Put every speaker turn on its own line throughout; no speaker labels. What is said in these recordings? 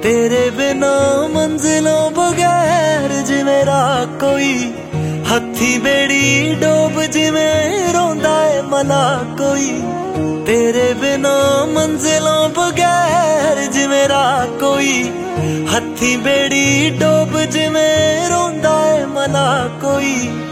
तेरे बिना मंजिलों बगैर जिवें राह कोई, हथी बेड़ी डोब जिवें रोंदा है मला कोई। तेरे बिना मंजिलों बगैर जिवें राह कोई, हथी बेड़ी डोब जिवें रोंदा है मला कोई।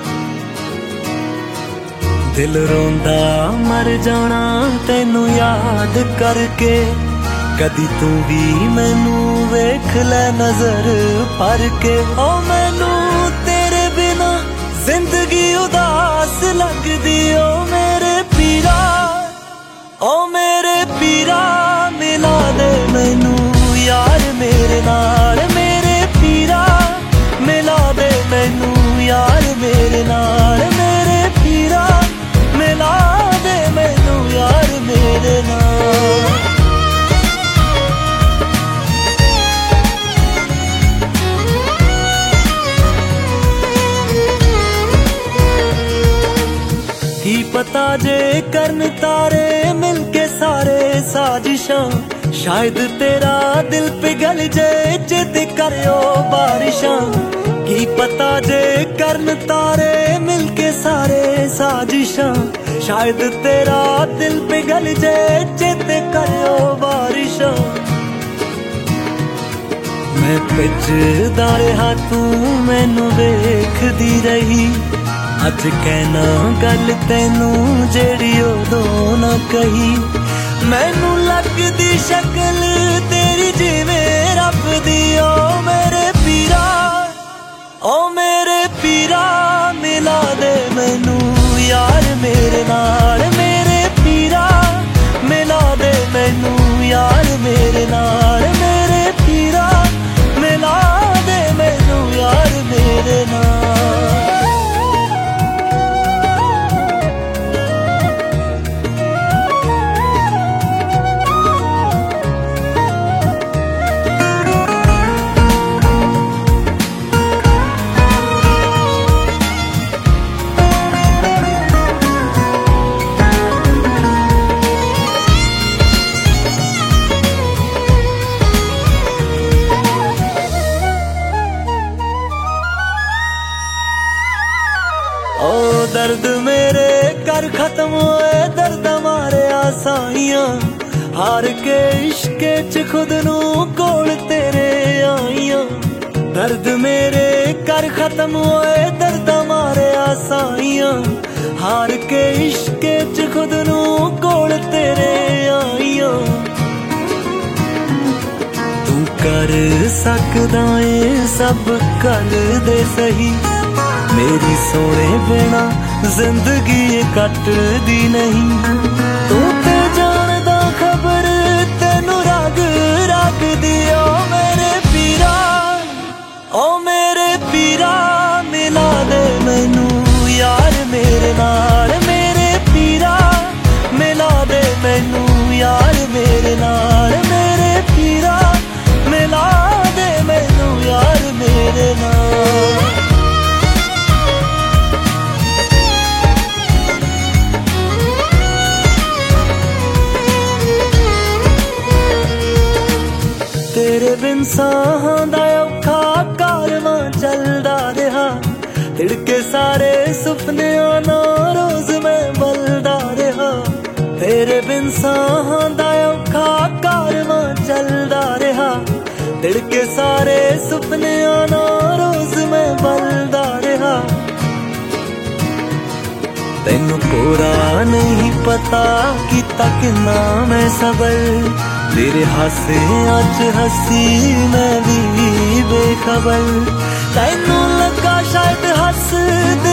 दिल रोंदा मर जाना तेनू याद करके, कदी तू भी मैनू वेख ले नजर भर के। ओ मैनू तेरे बिना जिंदगी उदास लगदी। ओ मेरे पीरा, ओ मेरे पीरा, मिला दे मैनू यार मेरे नाल। मेरे पीरा, मिला दे मैनू यार मेरे नाल। मेरे पीरा, मिला दे मैनू यार मेरे नाल। की पता जे करन तारे मिलके सारे साजिशां, शायद तेरा दिल पिघल जाए जिद करियो बारिशां। की पता जे करन तारे मिलके सारे साजिशां, शायद तेरा दिल पिघल जाए जिद करियो बारिशां। मैं पिछदा रहा तू मैनू वेखदी रही, अज कहना गल तेनू जेड़ी उदों ना कही। मैनू लगदी शक्ल तेरी जिवें रब दी। ओ मेरे पीरा, ओ मेरे पीरा, मिला दे मैनू यार मेरे नाल। मेरे पीरा, मिला दे मैनू यार मेरे नाल। मेरे पीरा, मिला दे मैनू यार मेरे नाल। ओ दर्द मेरे कर खत्म होए दर्द मारे आसाइयां, हार के इश्के च खुद नू कोल तेरे आइयां। दर्द मेरे कर खत्म होए दर्द मारे आसाइयां, हार के इश्के च खुद नू कोल तेरे आइयां। तू कर सकदा ए सब कर दे सही, मेरी सोने बिना जिंदगी कटदी नहीं। तू ते जानदा खबर तेनू रग रग दी। ओ मेरे पीरा, ओ मेरे पीरा, मिला दे मैनू यार मेरे नाल। मेरे पीरा, मिला दे मैनू यार मेरे नाल। मेरे पीरा, मिला दे मैनू यार मेरे नाल। तेरे बिन साहां दा औखा कारवां चलदा रहा, तिड़के सारे सुपनियां ना रोज मैं बलदा रहा। तेरे बिन साहां दा औखा कारवां चलदा रहा, तिड़के सारे सुपनियां ना रोज मैं बलदा रहा। तैनू पूरा नहीं पता कीता किन्ना मैं सबर, तेरे हासे अज हसी मैं भी बेखबर। तैनू लगा शायद हस